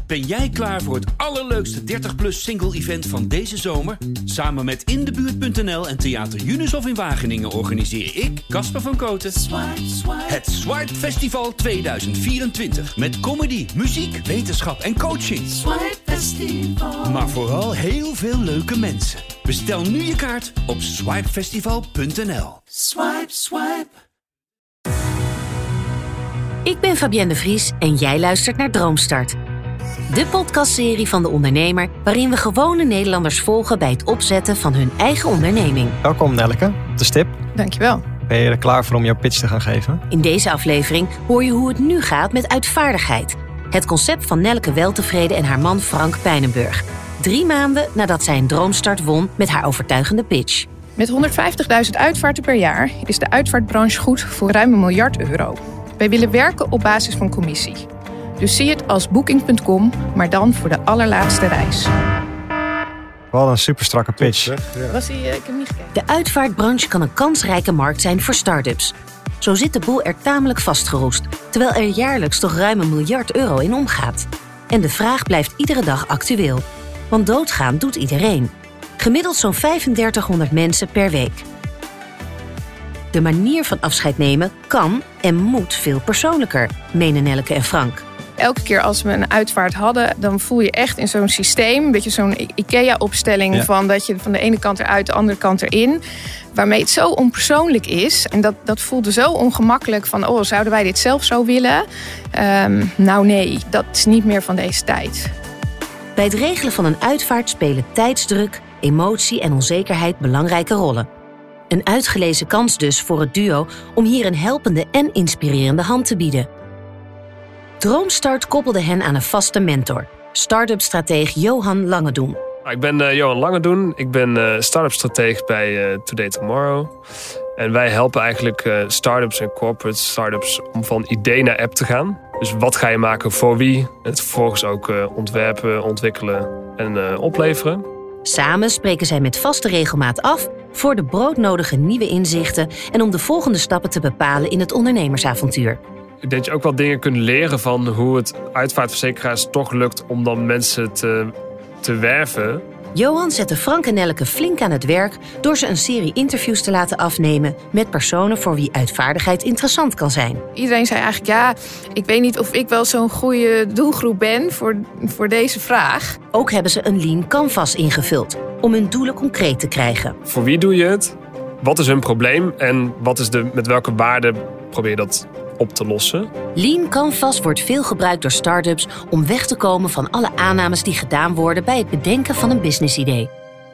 Ben jij klaar voor het allerleukste 30-plus single-event van deze zomer? Samen met Indebuurt.nl en Theater Junushof in Wageningen organiseer ik, Casper van Kooten, het Swipe Festival 2024. Met comedy, muziek, wetenschap en coaching. Swipe Festival. Maar vooral heel veel leuke mensen. Bestel nu je kaart op swipefestival.nl. Swipe, swipe. Ik ben Fabienne de Vries en jij luistert naar Droomstart. De podcastserie van De Ondernemer, waarin we gewone Nederlanders volgen bij het opzetten van hun eigen onderneming. Welkom Nelleke, op de stip. Dankjewel. Ben je er klaar voor om jouw pitch te gaan geven? In deze aflevering hoor je hoe het nu gaat met uitvaardigheid. Het concept van Nelleke Weltevreden en haar man Frank Pijnenburg. 3 maanden nadat zij een Droomstart won met haar overtuigende pitch. Met 150.000 uitvaarten per jaar is de uitvaartbranche goed voor ruim €1 miljard. Wij willen werken op basis van commissie. Dus zie het als Booking.com, maar dan voor de allerlaatste reis. Wel een super strakke pitch. Was ik heb niet gekeken. De uitvaartbranche kan een kansrijke markt zijn voor start-ups. Zo zit de boel er tamelijk vastgeroest, terwijl er jaarlijks toch ruim €1 miljard in omgaat. En de vraag blijft iedere dag actueel. Want doodgaan doet iedereen. Gemiddeld zo'n 3500 mensen per week. De manier van afscheid nemen kan en moet veel persoonlijker, menen Nelleke en Frank. Elke keer als we een uitvaart hadden, dan voel je echt in zo'n systeem, een beetje zo'n IKEA-opstelling van dat je van de ene kant eruit, de andere kant erin, waarmee het zo onpersoonlijk is. En dat voelde zo ongemakkelijk van, zouden wij dit zelf zo willen? Nou nee, dat is niet meer van deze tijd. Bij het regelen van een uitvaart spelen tijdsdruk, emotie en onzekerheid belangrijke rollen. Een uitgelezen kans dus voor het duo om hier een helpende en inspirerende hand te bieden. Droomstart koppelde hen aan een vaste mentor, start-up-strateeg Johan Langedoen. Ik ben Johan Langedoen. Ik ben start-up strateeg bij Today Tomorrow. En wij helpen eigenlijk start-ups en corporate start-ups om van idee naar app te gaan. Dus wat ga je maken voor wie? En vervolgens ook ontwerpen, ontwikkelen en opleveren. Samen spreken zij met vaste regelmaat af voor de broodnodige nieuwe inzichten en om de volgende stappen te bepalen in het ondernemersavontuur. Ik denk dat je ook wel dingen kunt leren van hoe het uitvaartverzekeraars toch lukt om dan mensen te werven. Johan zette Frank en Nelleke flink aan het werk door ze een serie interviews te laten afnemen met personen voor wie uitvaardigheid interessant kan zijn. Iedereen zei eigenlijk, ik weet niet of ik wel zo'n goede doelgroep ben voor deze vraag. Ook hebben ze een lean canvas ingevuld om hun doelen concreet te krijgen. Voor wie doe je het? Wat is hun probleem? En met welke waarde probeer je dat op te lossen? Lean Canvas wordt veel gebruikt door start-ups om weg te komen van alle aannames die gedaan worden bij het bedenken van een businessidee.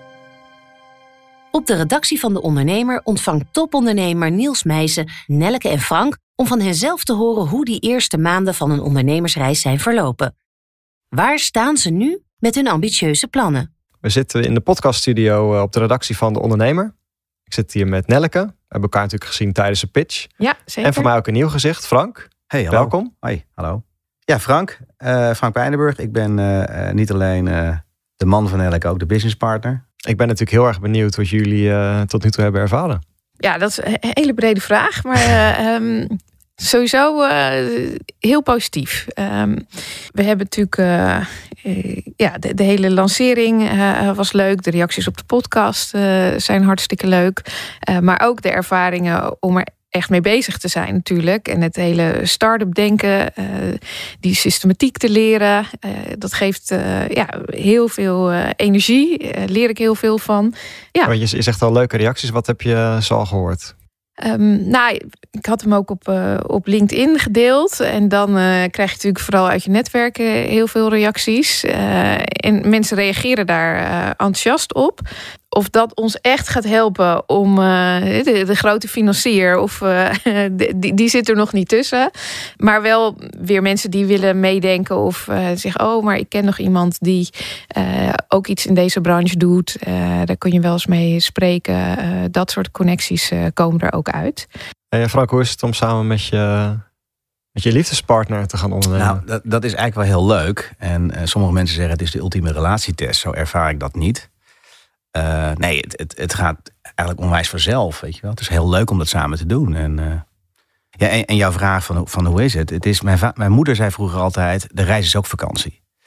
Op de redactie van De Ondernemer ontvangt topondernemer Niels Meijsen, Nelleke en Frank om van henzelf te horen hoe die eerste maanden van een ondernemersreis zijn verlopen. Waar staan ze nu met hun ambitieuze plannen? We zitten in de podcaststudio op de redactie van De Ondernemer. Ik zit hier met Nelleke. We hebben elkaar natuurlijk gezien tijdens de pitch. Ja, zeker. En voor mij ook een nieuw gezicht, Frank. Hey, hallo. Welkom. Hoi, hallo. Ja, Frank Pijnenburg. Ik ben niet alleen de man van Nelleke, ook de businesspartner. Ik ben natuurlijk heel erg benieuwd wat jullie tot nu toe hebben ervaren. Ja, dat is een hele brede vraag, maar sowieso heel positief. We hebben natuurlijk, de hele lancering was leuk. De reacties op de podcast zijn hartstikke leuk. Maar ook de ervaringen om er echt mee bezig te zijn natuurlijk. En het hele start-up denken, die systematiek te leren. Dat geeft heel veel energie. Leer ik heel veel van. Ja. Maar je zegt al leuke reacties. Wat heb je zo al gehoord? Ik had hem ook op LinkedIn gedeeld. En dan krijg je natuurlijk vooral uit je netwerk heel veel reacties. En mensen reageren daar enthousiast op. Of dat ons echt gaat helpen om de grote financier, of die zit er nog niet tussen. Maar wel weer mensen die willen meedenken of zeggen, maar ik ken nog iemand die ook iets in deze branche doet. Daar kun je wel eens mee spreken. Dat soort connecties komen er ook uit. Hey Frank, hoe is het om samen met je liefdespartner te gaan ondernemen? Nou, dat is eigenlijk wel heel leuk. En sommige mensen zeggen het is de ultieme relatietest. Zo ervaar ik dat niet. Nee, het gaat eigenlijk onwijs vanzelf, weet je wel. Het is heel leuk om dat samen te doen. En jouw vraag van hoe is het? Mijn moeder zei vroeger altijd, de reis is ook vakantie.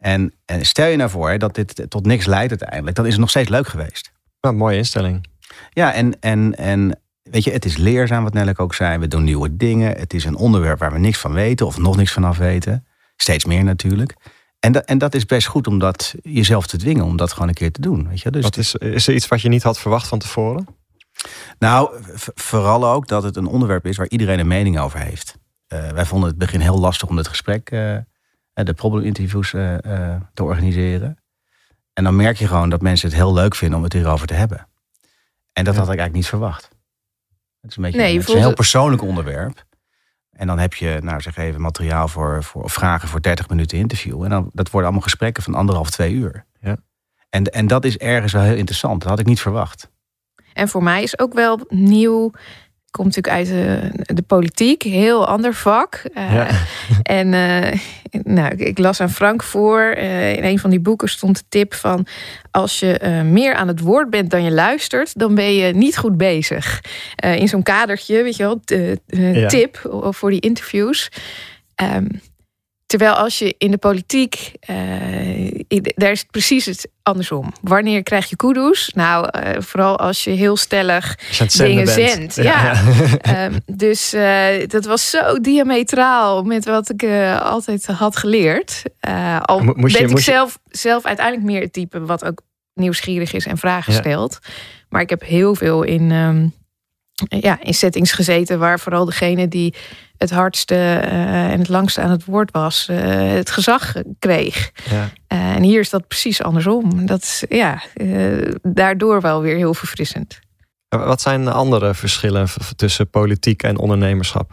En stel je nou voor dat dit tot niks leidt uiteindelijk, dan is het nog steeds leuk geweest. Een mooie instelling. Ja, en weet je, het is leerzaam wat Nelleke ook zei. We doen nieuwe dingen. Het is een onderwerp waar we niks van weten of nog niks vanaf weten. Steeds meer natuurlijk. En dat is best goed om dat jezelf te dwingen, om dat gewoon een keer te doen. Weet je? Dus is er iets wat je niet had verwacht van tevoren? Nou, vooral ook dat het een onderwerp is waar iedereen een mening over heeft. Wij vonden het begin heel lastig om het gesprek, de probleminterviews te organiseren. En dan merk je gewoon dat mensen het heel leuk vinden om het hierover te hebben. En dat had ik eigenlijk niet verwacht. Het is een beetje het is een heel persoonlijk onderwerp. En dan heb je, nou zeg even, materiaal voor vragen voor 30 minuten interview. En dan, dat worden allemaal gesprekken van 1,5, 2 uur. Ja. En dat is ergens wel heel interessant. Dat had ik niet verwacht. En voor mij is ook wel nieuw. Ik kom natuurlijk uit de politiek, heel ander vak. En ik las aan Frank voor. In een van die boeken stond de tip van: als je meer aan het woord bent dan je luistert, dan ben je niet goed bezig. In zo'n kadertje, weet je wel, tip voor die interviews. Terwijl als je in de politiek, daar is het precies het andersom. Wanneer krijg je kudos? Nou, vooral als je heel stellig dingen zendt. Dus dat was zo diametraal met wat ik altijd had geleerd. Ik zelf uiteindelijk meer het type wat ook nieuwsgierig is en vragen stelt. Maar ik heb heel veel in settings gezeten waar vooral degene die het hardste en het langste aan het woord was, het gezag kreeg. Ja. En hier is dat precies andersom. Dat is daardoor wel weer heel verfrissend. Wat zijn de andere verschillen tussen politiek en ondernemerschap?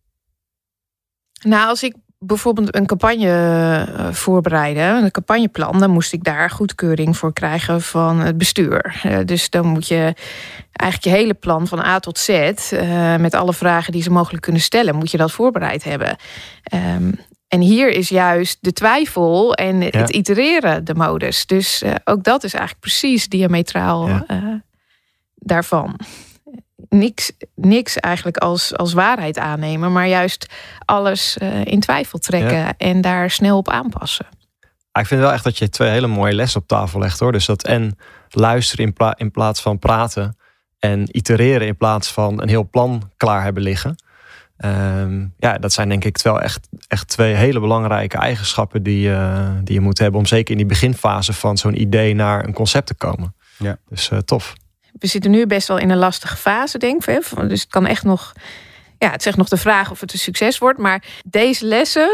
Nou, als ik bijvoorbeeld een campagne voorbereide, een campagneplan, dan moest ik daar goedkeuring voor krijgen van het bestuur. Dus dan moet je eigenlijk je hele plan van A tot Z, met alle vragen die ze mogelijk kunnen stellen, moet je dat voorbereid hebben. En hier is juist de twijfel en het itereren de modus. Dus ook dat is eigenlijk precies diametraal daarvan. Niks eigenlijk als waarheid aannemen, maar juist alles in twijfel trekken en daar snel op aanpassen. Ik vind wel echt dat je 2 hele mooie lessen op tafel legt, hoor. Dus dat en luisteren in plaats van praten en itereren in plaats van een heel plan klaar hebben liggen. Dat zijn denk ik wel echt 2 hele belangrijke eigenschappen die je moet hebben om zeker in die beginfase van zo'n idee naar een concept te komen. Ja. Dus tof. We zitten nu best wel in een lastige fase, denk ik. Dus het kan echt nog. Ja, het zegt nog de vraag of het een succes wordt. Maar deze lessen,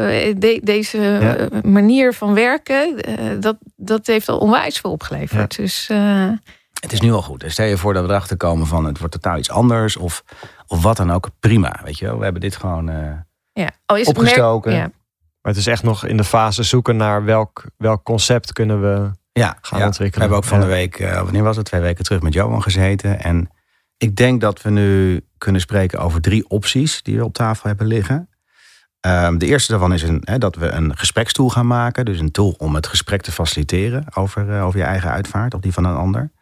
deze manier van werken, dat heeft al onwijs veel opgeleverd. Ja. Dus, het is nu al goed. Stel je voor dat we erachter komen van het wordt totaal iets anders. Of wat dan ook. Prima, weet je wel. We hebben dit gewoon opgestoken. Maar het is echt nog in de fase zoeken naar welk concept kunnen we gaan ontwikkelen. We hebben ook van de week, wanneer was het? 2 weken terug met Johan gezeten. En ik denk dat we nu kunnen spreken over 3 opties die we op tafel hebben liggen. De eerste daarvan is dat we een gesprekstoel gaan maken. Dus een tool om het gesprek te faciliteren over je eigen uitvaart of die van een ander.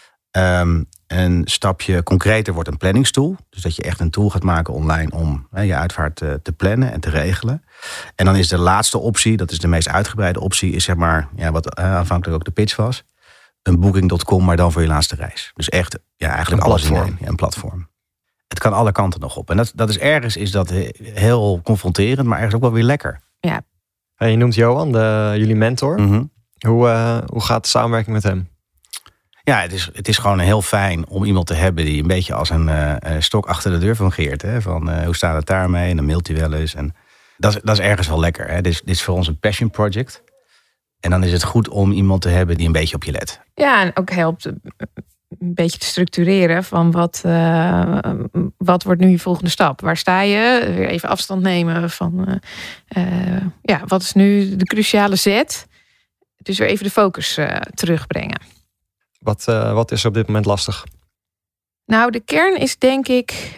Een stapje concreter wordt een planningstoel. Dus dat je echt een tool gaat maken online om je uitvaart te plannen en te regelen. En dan is de laatste optie, dat is de meest uitgebreide optie, is zeg maar wat aanvankelijk ook de pitch was. Een booking.com, maar dan voor je laatste reis. Dus echt eigenlijk alles in één. Een platform. Het kan alle kanten nog op. En dat is ergens is dat heel confronterend, maar ergens ook wel weer lekker. Ja. Je noemt Johan, jullie mentor. Mm-hmm. Hoe gaat de samenwerking met hem? Ja, het is gewoon heel fijn om iemand te hebben die een beetje als een stok achter de deur fungeert. Hè? Van hoe staat het daarmee? En dan mailt hij wel eens. En dat is ergens wel lekker. Hè? Dit is voor ons een passion project. En dan is het goed om iemand te hebben die een beetje op je let. Ja, en ook helpt een beetje te structureren van wat wordt nu je volgende stap? Waar sta je? Weer even afstand nemen van wat is nu de cruciale zet? Dus weer even de focus terugbrengen. Wat is er op dit moment lastig? Nou, de kern is denk ik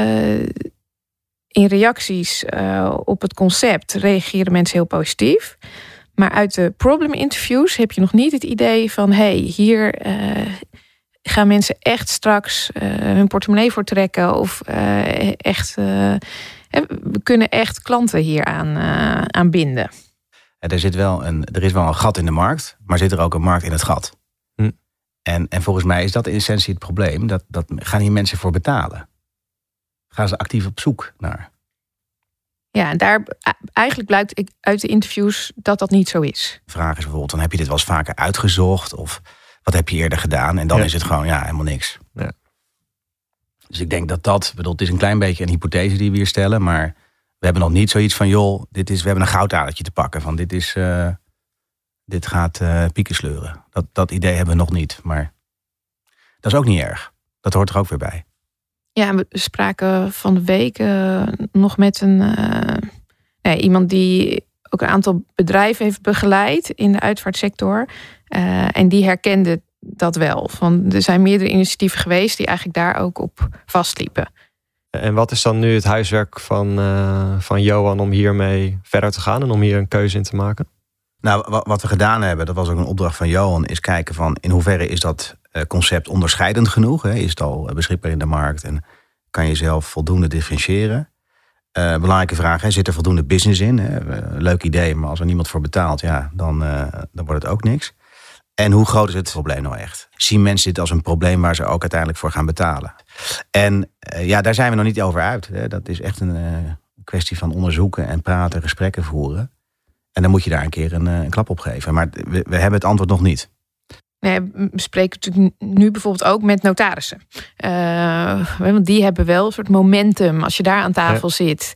in reacties op het concept reageren mensen heel positief. Maar uit de problem interviews heb je nog niet het idee van hier gaan mensen echt straks hun portemonnee voor trekken of we kunnen echt klanten hier aan binden. Er is wel een gat in de markt, maar zit er ook een markt in het gat. En volgens mij is dat in essentie het probleem. Dat gaan hier mensen voor betalen. Gaan ze actief op zoek naar. Ja, en daar eigenlijk blijkt uit de interviews dat niet zo is. De vraag is bijvoorbeeld, dan heb je dit wel eens vaker uitgezocht? Of wat heb je eerder gedaan? En dan is het gewoon helemaal niks. Ja. Dus ik denk het is een klein beetje een hypothese die we hier stellen. Maar we hebben nog niet zoiets van, joh, we hebben een goudadertje te pakken. Van dit gaat pieken sleuren. Dat idee hebben we nog niet. Maar dat is ook niet erg. Dat hoort er ook weer bij. Ja, we spraken van de week nog met iemand die ook een aantal bedrijven heeft begeleid in de uitvaartsector. En die herkende dat wel. Er zijn meerdere initiatieven geweest die eigenlijk daar ook op vastliepen. En wat is dan nu het huiswerk van Johan om hiermee verder te gaan en om hier een keuze in te maken? Nou, wat we gedaan hebben, dat was ook een opdracht van Johan, is kijken van in hoeverre is dat concept onderscheidend genoeg? Hè? Is het al beschikbaar in de markt en kan je zelf voldoende differentiëren? Belangrijke vraag, zit er voldoende business in? Hè? Leuk idee, maar als er niemand voor betaalt, dan wordt het ook niks. En hoe groot is het probleem nou echt? Zien mensen dit als een probleem waar ze ook uiteindelijk voor gaan betalen? En daar zijn we nog niet over uit. Hè? Dat is echt een kwestie van onderzoeken en praten, gesprekken voeren. En dan moet je daar een keer een klap op geven. Maar we hebben het antwoord nog niet. Nee, we spreken natuurlijk nu bijvoorbeeld ook met notarissen. Want die hebben wel een soort momentum. Als je daar aan tafel zit,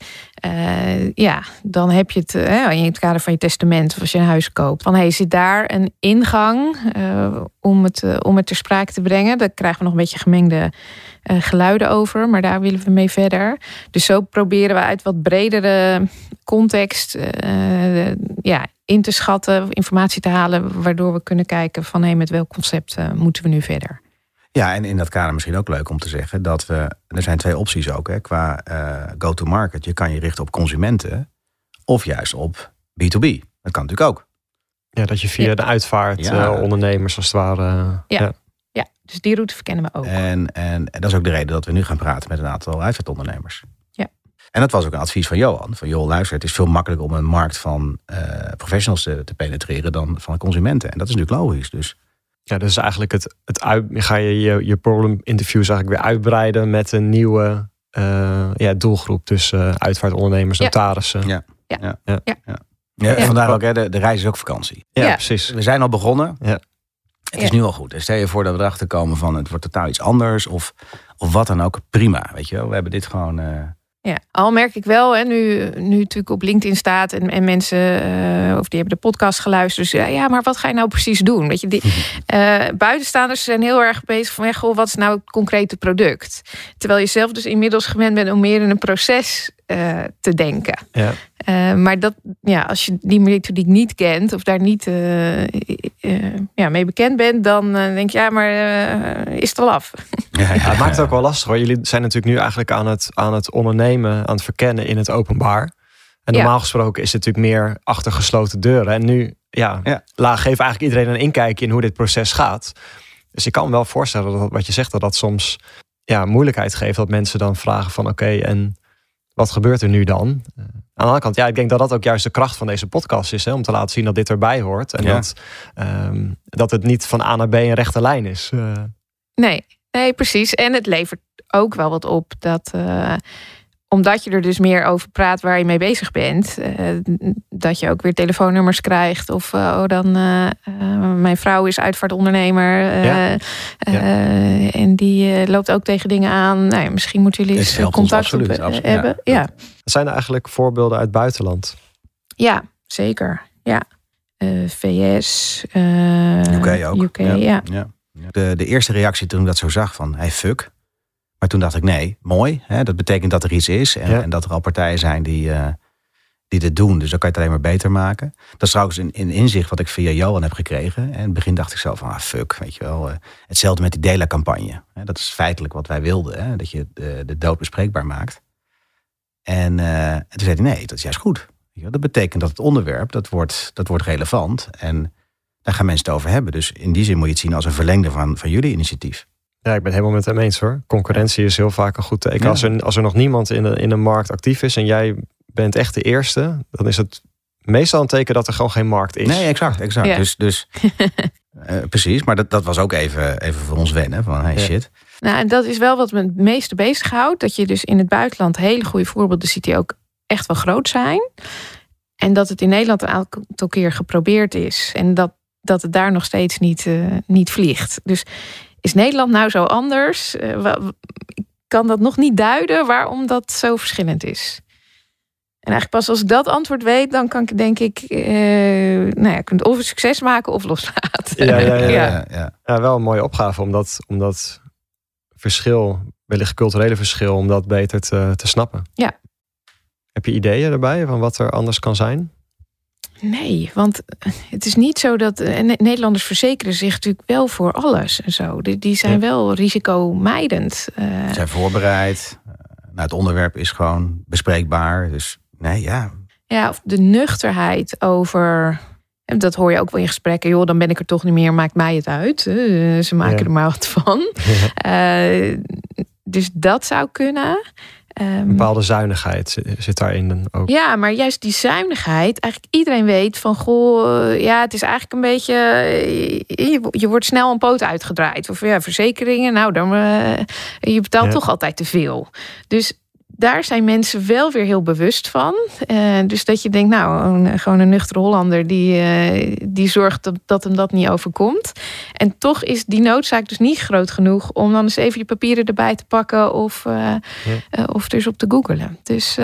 dan heb je het in het kader van je testament of als je een huis koopt. Van zit daar een ingang om het ter sprake te brengen. Daar krijgen we nog een beetje gemengde geluiden over, maar daar willen we mee verder. Dus zo proberen we uit wat bredere context in te schatten, informatie te halen, waardoor we kunnen kijken van met welk concept moeten we nu verder. Ja, en in dat kader misschien ook leuk om te zeggen dat er zijn 2 opties ook qua go-to-market. Je kan je richten op consumenten of juist op B2B. Dat kan natuurlijk ook. Ja, dat je via de uitvaart ondernemers als het ware. Ja, dus die route verkennen we ook. En dat is ook de reden dat we nu gaan praten met een aantal uitvaartondernemers. Ja. En dat was ook een advies van Johan. Van luister, het is veel makkelijker om een markt van professionals te penetreren dan van consumenten. En dat is natuurlijk logisch. Dus ja, dus eigenlijk ga je problem interviews eigenlijk weer uitbreiden met een nieuwe doelgroep. Dus uitvaartondernemers, notarissen. Ja, vandaar ook, de reis is ook vakantie. Ja, precies. We zijn al begonnen. Ja. Het is nu al goed. Stel je voor dat we erachter komen van het wordt totaal iets anders. Of wat dan ook. Prima, weet je wel. We hebben dit gewoon... Ja, al merk ik wel, nu natuurlijk op LinkedIn staat en mensen, of die hebben de podcast geluisterd. Dus maar wat ga je nou precies doen? Weet je, buitenstaanders zijn heel erg bezig van, wat is nou het concrete product? Terwijl je zelf dus inmiddels gewend bent om meer in een proces te denken. Ja. Maar als je die methodiek niet kent of daar niet mee bekend bent, dan denk je, is het al af. Ja, het maakt het ook wel lastig hoor. Jullie zijn natuurlijk nu eigenlijk aan het ondernemen, aan het verkennen in het openbaar. En normaal gesproken is het natuurlijk meer achter gesloten deuren. En nu geeft eigenlijk iedereen een inkijkje in hoe dit proces gaat. Dus ik kan me wel voorstellen dat wat je zegt, dat soms moeilijkheid geeft. Dat mensen dan vragen van oké, en wat gebeurt er nu dan? Aan de andere kant, ik denk dat dat ook juist de kracht van deze podcast is. Hè, om te laten zien dat dit erbij hoort. En dat het niet van A naar B een rechte lijn is. Nee, precies. En het levert ook wel wat op dat omdat je er dus meer over praat waar je mee bezig bent, dat je ook weer telefoonnummers krijgt. Of mijn vrouw is uitvaartondernemer en die loopt ook tegen dingen aan. Nou, misschien moeten jullie eens contact hebben. Ja. Zijn er eigenlijk voorbeelden uit het buitenland? Ja, zeker. Ja. VS, UK ook. UK, De eerste reactie toen ik dat zo zag van, fuck. Maar toen dacht ik, nee, mooi. Hè? Dat betekent dat er iets is. En dat er al partijen zijn die dit doen. Dus dan kan je het alleen maar beter maken. Dat is trouwens een inzicht wat ik via Johan heb gekregen. En in het begin dacht ik zo van, fuck, weet je wel. Hetzelfde met die Dela-campagne. Dat is feitelijk wat wij wilden. Hè? Dat je de dood bespreekbaar maakt. En toen zei hij, nee, dat is juist goed. Dat betekent dat het onderwerp, dat wordt relevant. En daar gaan mensen het over hebben. Dus in die zin moet je het zien als een verlengde van jullie initiatief. Ja, ik ben het helemaal met hem eens hoor. Concurrentie is heel vaak een goed teken. Ja. Als er nog niemand in een markt actief is en jij bent echt de eerste, dan is het meestal een teken dat er gewoon geen markt is. Nee, exact. Ja. Dus precies, maar dat was ook even voor ons wennen. Van shit. Nou, en dat is wel wat me het meeste bezighoudt. Dat je dus in het buitenland hele goede voorbeelden ziet die ook echt wel groot zijn. En dat het in Nederland een aantal keer geprobeerd is. En dat het daar nog steeds niet vliegt. Dus is Nederland nou zo anders? Ik kan dat nog niet duiden waarom dat zo verschillend is. En eigenlijk pas als ik dat antwoord weet, dan kan ik denk ik, ik kan het of een succes maken of loslaten. Ja, wel een mooie opgave om dat verschil, wellicht culturele verschil, om dat beter te snappen. Ja. Heb je ideeën erbij van wat er anders kan zijn? Nee, want het is niet zo dat Nederlanders verzekeren zich natuurlijk wel voor alles en zo. Die zijn wel risicomijdend. Ze zijn voorbereid. Het onderwerp is gewoon bespreekbaar. Dus nee, ja. Ja, of de nuchterheid over. Dat hoor je ook wel in gesprekken. Joh, dan ben ik er toch niet meer, maakt mij het uit. Ze maken er maar wat van. Dus dat zou kunnen. Een bepaalde zuinigheid zit daarin ook. Ja, maar juist die zuinigheid. Eigenlijk iedereen weet van, het is eigenlijk een beetje. Je wordt snel een poot uitgedraaid. Of verzekeringen, je betaalt toch altijd te veel. Dus daar zijn mensen wel weer heel bewust van. Dus dat je denkt, gewoon een nuchtere Hollander die zorgt dat hem dat niet overkomt. En toch is die noodzaak dus niet groot genoeg om dan eens even je papieren erbij te pakken of er eens op te googlen. Dus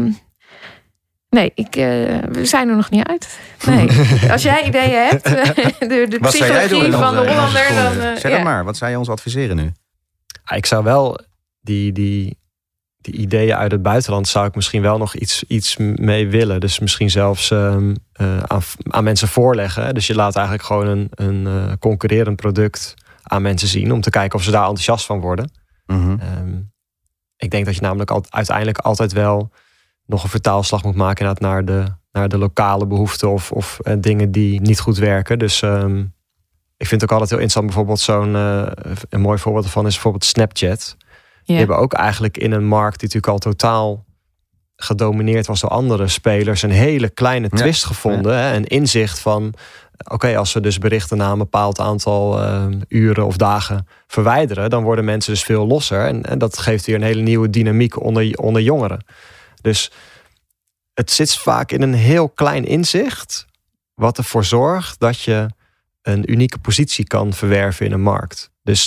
we zijn er nog niet uit. Nee. Als jij ideeën hebt, de psychologie van de Hollander, dan. Zeg het maar, wat zou je ons adviseren nu? Ik zou wel die ideeën uit het buitenland zou ik misschien wel nog iets mee willen. Dus misschien zelfs aan mensen voorleggen. Dus je laat eigenlijk gewoon een concurrerend product aan mensen zien om te kijken of ze daar enthousiast van worden. Mm-hmm. Ik denk dat je namelijk uiteindelijk altijd wel nog een vertaalslag moet maken naar de lokale behoeften of dingen die niet goed werken. Dus ik vind het ook altijd heel interessant. Bijvoorbeeld een mooi voorbeeld ervan is bijvoorbeeld Snapchat. Die hebben ook eigenlijk in een markt die natuurlijk al totaal gedomineerd was door andere spelers een hele kleine twist gevonden. Hè? Een inzicht van, als we dus berichten na een bepaald aantal uren of dagen verwijderen, dan worden mensen dus veel losser. En dat geeft weer een hele nieuwe dynamiek onder jongeren. Dus het zit vaak in een heel klein inzicht, wat ervoor zorgt dat je een unieke positie kan verwerven in een markt. Dus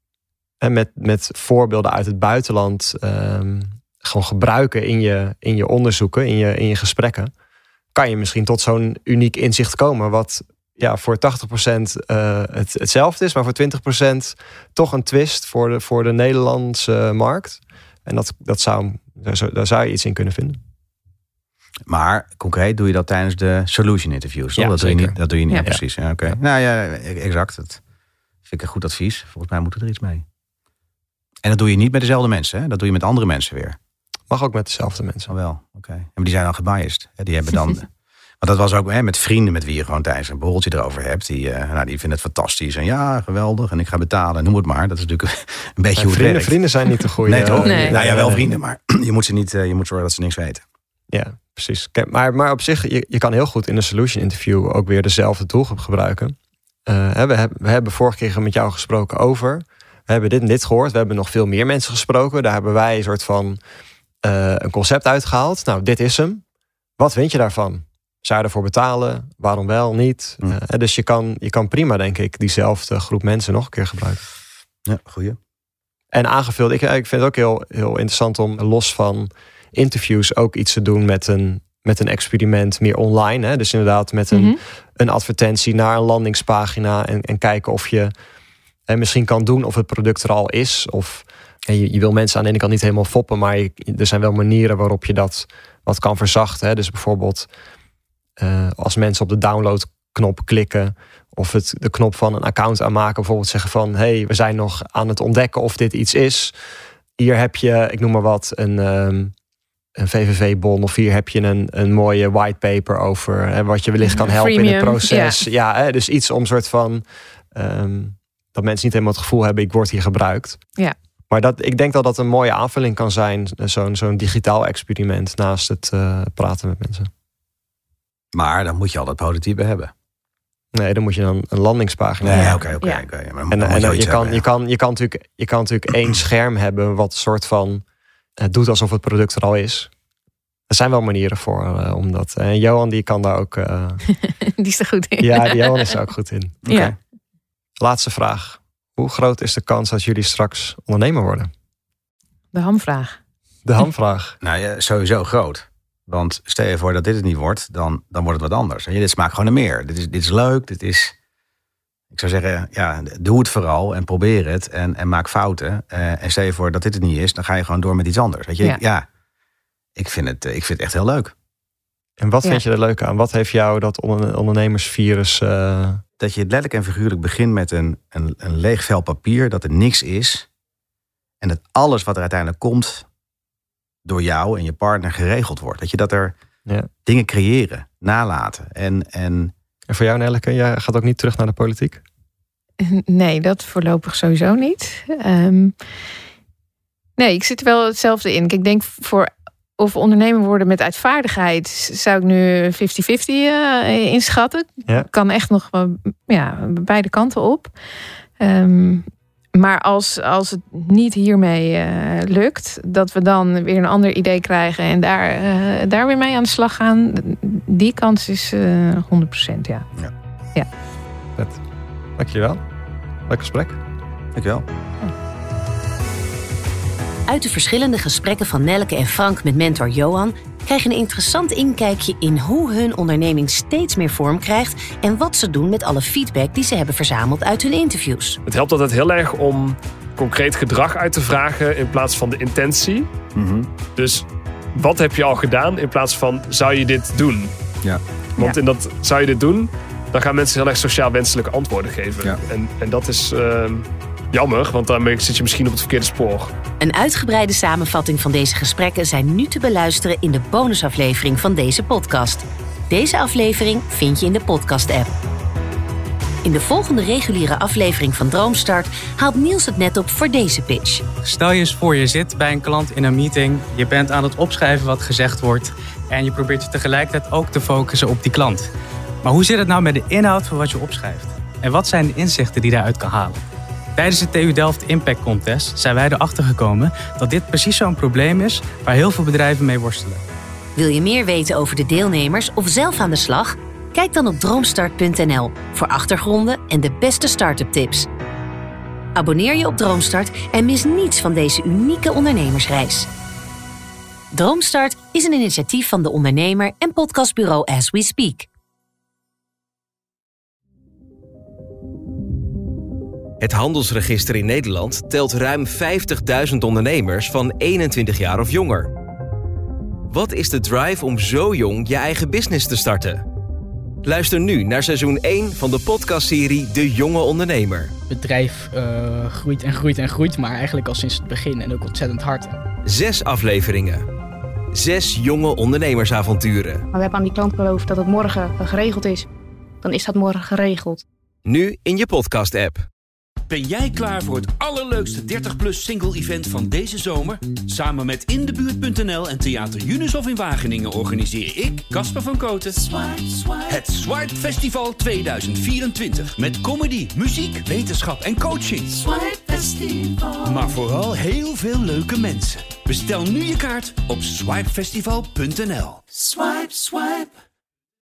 met voorbeelden uit het buitenland gewoon gebruiken in je onderzoeken, in je gesprekken, kan je misschien tot zo'n uniek inzicht komen, wat voor 80% hetzelfde is, maar voor 20% toch een twist voor de Nederlandse markt. En daar zou je iets in kunnen vinden. Maar concreet doe je dat tijdens de solution interviews? Ja, dat doe je niet Ja. precies. Ja, okay. Nou ja, exact. Dat vind ik een goed advies. Volgens mij moet er iets mee. En dat doe je niet met dezelfde mensen, hè? Dat doe je met andere mensen weer. Mag ook met dezelfde mensen. Oh wel, oké. Maar die zijn dan gebiased. Die hebben dan. Want dat was ook met vrienden met wie je gewoon tijdens een borreltje erover hebt. Die vinden het fantastisch. En ja, geweldig. En ik ga betalen. Noem het maar. Dat is natuurlijk een beetje hoe het werkt. Vrienden zijn niet de goede. Nee, toch? Nee. Nou ja, wel vrienden. Maar je moet ze niet. Je moet zorgen dat ze niks weten. Ja, precies. Maar op zich, je kan heel goed in een solution interview ook weer dezelfde doelgroep gebruiken. We hebben vorige keer met jou gesproken over. We hebben dit gehoord. We hebben nog veel meer mensen gesproken. Daar hebben wij een soort van een concept uitgehaald. Nou, dit is hem. Wat vind je daarvan? Zou je ervoor betalen? Waarom wel niet? Dus je kan prima, denk ik, diezelfde groep mensen nog een keer gebruiken. Ja, goeie. En aangevuld, ik vind het ook heel, heel interessant om los van interviews ook iets te doen met een experiment meer online. Hè? Dus inderdaad met een advertentie naar een landingspagina en kijken of je misschien kan doen of het product er al is. Of je wil mensen aan de ene kant niet helemaal foppen, maar er zijn wel manieren waarop je dat wat kan verzachten. Hè? Dus bijvoorbeeld als mensen op de downloadknop klikken of de knop van een account aanmaken, bijvoorbeeld zeggen van hey, we zijn nog aan het ontdekken of dit iets is. Hier heb je, ik noem maar wat, een VVV-bon of hier heb je een mooie whitepaper over wat je wellicht kan helpen freemium, in het proces. Ja, dus iets om soort van dat mensen niet helemaal het gevoel hebben, ik word hier gebruikt. Ja. Maar ik denk dat een mooie aanvulling kan zijn, zo'n digitaal experiment naast het praten met mensen. Maar dan moet je al dat prototype hebben. Nee, dan moet je dan een landingspagina hebben. Oké. Je kan natuurlijk één scherm hebben wat soort van doet alsof het product er al is. Er zijn wel manieren voor om dat. En Johan die kan daar ook. Die is er goed in. Ja, die Johan is er ook goed in. Okay. Ja. Laatste vraag. Hoe groot is de kans dat jullie straks ondernemer worden? De hamvraag. De hamvraag. Nou ja, sowieso groot. Want stel je voor dat dit het niet wordt, dan wordt het wat anders. En dit smaakt gewoon naar meer. Dit is leuk. Ik zou zeggen, doe het vooral en probeer het. En maak fouten. En stel je voor dat dit het niet is, dan ga je gewoon door met iets anders. Weet je, ik vind het echt heel leuk. En wat vind je er leuk aan? Wat heeft jou dat ondernemersvirus... Dat je letterlijk en figuurlijk begint met een leeg vel papier, dat er niks is. En dat alles wat er uiteindelijk komt door jou en je partner geregeld wordt. Dat er dingen creëren, nalaten. En voor jou, Nelleke, jij gaat ook niet terug naar de politiek? Nee, dat voorlopig sowieso niet. Nee, ik zit wel hetzelfde in. Ik denk of ondernemer worden met uitvaardigheid zou ik nu 50-50 inschatten. Ja. Kan echt nog beide kanten op. Maar als het niet hiermee lukt, dat we dan weer een ander idee krijgen en daar weer mee aan de slag gaan, die kans is 100%, ja. Vet. Dankjewel. Leuk gesprek. Dankjewel. Uit de verschillende gesprekken van Nelleke en Frank met mentor Johan krijg je een interessant inkijkje in hoe hun onderneming steeds meer vorm krijgt en wat ze doen met alle feedback die ze hebben verzameld uit hun interviews. Het helpt altijd heel erg om concreet gedrag uit te vragen in plaats van de intentie. Mm-hmm. Dus wat heb je al gedaan in plaats van zou je dit doen? Ja. Want in dat zou je dit doen, dan gaan mensen heel erg sociaal wenselijke antwoorden geven. Ja. En dat is jammer, want daarmee zit je misschien op het verkeerde spoor. Een uitgebreide samenvatting van deze gesprekken zijn nu te beluisteren in de bonusaflevering van deze podcast. Deze aflevering vind je in de podcast-app. In de volgende reguliere aflevering van Droomstart haalt Niels het net op voor deze pitch. Stel je eens voor, je zit bij een klant in een meeting, je bent aan het opschrijven wat gezegd wordt en je probeert je tegelijkertijd ook te focussen op die klant. Maar hoe zit het nou met de inhoud van wat je opschrijft? En wat zijn de inzichten die je daaruit kan halen? Tijdens de TU Delft Impact Contest zijn wij erachter gekomen dat dit precies zo'n probleem is waar heel veel bedrijven mee worstelen. Wil je meer weten over de deelnemers of zelf aan de slag? Kijk dan op droomstart.nl voor achtergronden en de beste start-up tips. Abonneer je op Droomstart en mis niets van deze unieke ondernemersreis. Droomstart is een initiatief van De Ondernemer en podcastbureau As We Speak. Het handelsregister in Nederland telt ruim 50.000 ondernemers van 21 jaar of jonger. Wat is de drive om zo jong je eigen business te starten? Luister nu naar seizoen 1 van de podcastserie De Jonge Ondernemer. Het bedrijf groeit en groeit en groeit, maar eigenlijk al sinds het begin en ook ontzettend hard. 6 afleveringen. 6 jonge ondernemersavonturen. Maar we hebben aan die klant beloofd dat het morgen geregeld is. Dan is dat morgen geregeld. Nu in je podcast-app. Ben jij klaar voor het allerleukste 30-plus single-event van deze zomer? Samen met Indebuurt.nl en Theater Junushof in Wageningen organiseer ik, Casper van Kooten, het Swipe Festival 2024. Met comedy, muziek, wetenschap en coaching. Swipe Festival. Maar vooral heel veel leuke mensen. Bestel nu je kaart op swipefestival.nl. Swipe, swipe.